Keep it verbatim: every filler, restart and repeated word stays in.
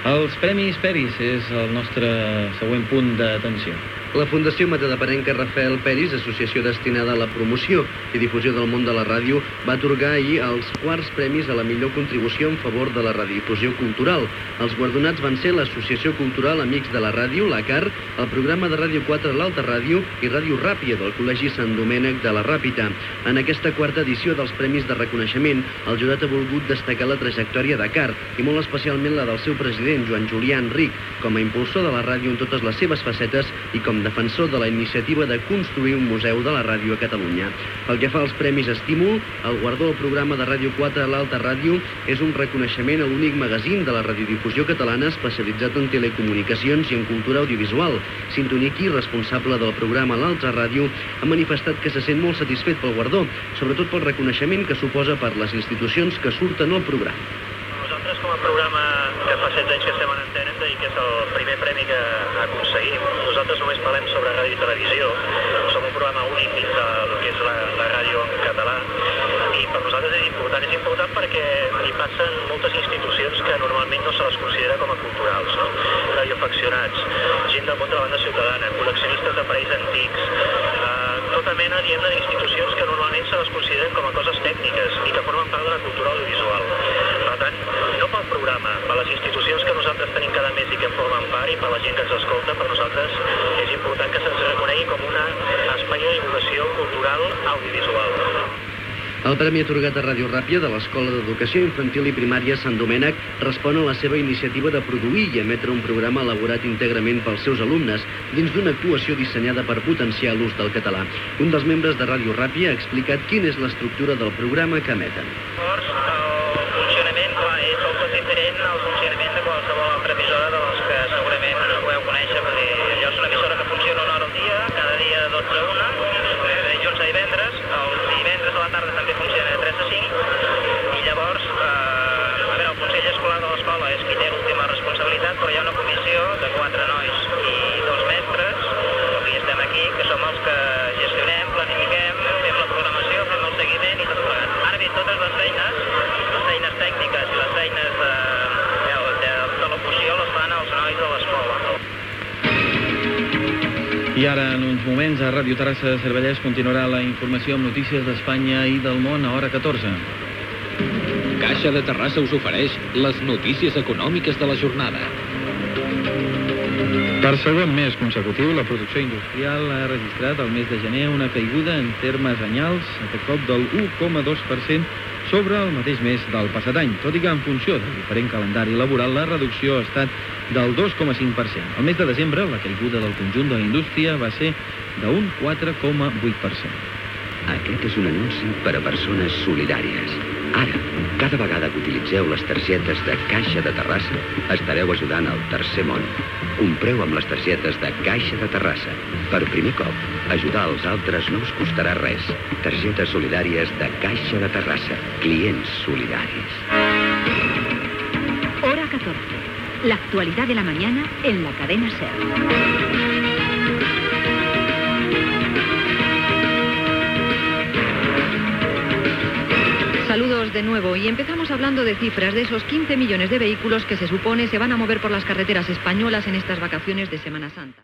Els Premis Peris és el nostre següent punt d'atenció. La Fundació Matadeperarenca Rafael Peris, associació destinada a la promoció i difusió del món de la ràdio, va atorgar ahir els quarts premis a la millor contribució en favor de la radiodifusió cultural. Els guardonats van ser l'Associació Cultural Amics de la Ràdio, l'A C A R, el programa de Ràdio quatre l'Alta Ràdio i Ràdio Ràpia del Col·legi Sant Domènec de la Ràpita. En aquesta quarta edició dels Premis de Reconeixement, el jurat ha volgut destacar la trajectòria d'A C A R i molt especialment la del seu president, Joan Julià Enric, com a impulsor de la ràdio en totes les seves facetes i com defensor de la iniciativa de construir un museu de la ràdio a Catalunya. Pel que fa als Premis Estímul, el guardó del programa de Ràdio quatre a l'Alta Ràdio és un reconeixement a l'únic magazín de la radiodifusió catalana especialitzat en telecomunicacions i en cultura audiovisual. Sintoniqui, responsable del programa a l'Alta Ràdio, ha manifestat que se sent molt satisfet pel guardó, sobretot pel reconeixement que suposa per les institucions que surten al programa. Nosaltres, com a programa que fa setze anys que estem en antena i que és el primer premi que aconseguim, nosaltres només parlem sobre ràdio i televisió. Som un programa únic dins del que és la, la ràdio en català i per nosaltres és important. És important perquè hi passen moltes institucions que normalment no se les considera com a culturals, no? Radioafeccionats, gent del món de la banda ciutadana, col·leccionistes d'aparells antics, eh, tota mena, diguem-ne, d'institucions que normalment se les consideren com a coses tècniques i que formen part de la cultura audiovisual. Per tant, no pel programa, per les institucions que nosaltres tenim cada mes i que en formen part i per la gent que ens escolta, per nosaltres és important que se'ns reconegui com un espai de divulgació cultural audiovisual. El premi atorgat a Ràdio Ràpia de l'Escola d'Educació Infantil i Primària Sant Domènec respon a la seva iniciativa de produir i emetre un programa elaborat íntegrament pels seus alumnes dins d'una actuació dissenyada per potenciar l'ús del català. Un dels membres de Ràdio Ràpia ha explicat quina és l'estructura del programa que emeten. Llavors, el funcionament, clar, és el tot diferent al funcionament de qualsevol altra emissora de les que segurament podeu conèixer, perquè allò és una emissora que funciona una hora al dia, cada dia dotze a una, eh, de dilluns a divendres, els divendres a la tarda també funciona de tres a cinc, i llavors, eh, a veure, el Consell Escolar de l'escola és qui té l'última responsabilitat, però hi ha una comissió de quatre nois i dos mestres, que estem aquí, que som els que gestionem, planifiquem, fem la programació, fem el seguiment i tot plegat. Ara bé, totes les feines, les feines tècniques i les feines de, de, de, de locució les fan els nois de l'escola. I ara, en uns moments, a Ràdio Terrassa de Cervellès continuarà la informació amb notícies d'Espanya i del món a hora catorze. Caixa de Terrassa us ofereix les notícies econòmiques de la jornada. Per segon mes consecutiu, la producció industrial ha registrat al mes de gener una caiguda en termes anyals, aquest cop del u coma dos per cent sobre el mateix mes del passat any, tot i que en funció del diferent calendari laboral la reducció ha estat del dos coma cinc per cent. Al mes de desembre, la caiguda del conjunt de la indústria va ser d'un quatre coma vuit per cent. Aquest és un anunci per a persones solidàries. Ara, cada vegada que utilitzeu les targetes de Caixa de Terrassa, estareu ajudant al tercer món. Compreu amb les targetes de Caixa de Terrassa. Per primer cop, ajudar els altres no us costarà res. Targetes solidàries de Caixa de Terrassa. Clients solidaris. Hora catorce. La actualidad de la mañana en la cadena SER. Saludos de nuevo y empezamos hablando de cifras de esos quince millones de vehículos que se supone se van a mover por las carreteras españolas en estas vacaciones de Semana Santa.